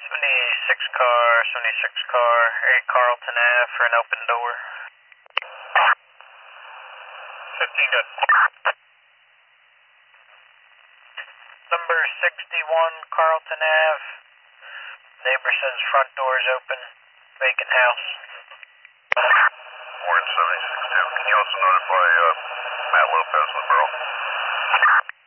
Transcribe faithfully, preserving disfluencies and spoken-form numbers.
seventy-six car, seventy-six car, eight Carlton Ave for an open door. fifteen good. Number sixty-one Carlton Ave. Neighbor says front door is open. Vacant house. Warren seventy-six two. Can you also notify uh, Matt Lopez in the borough?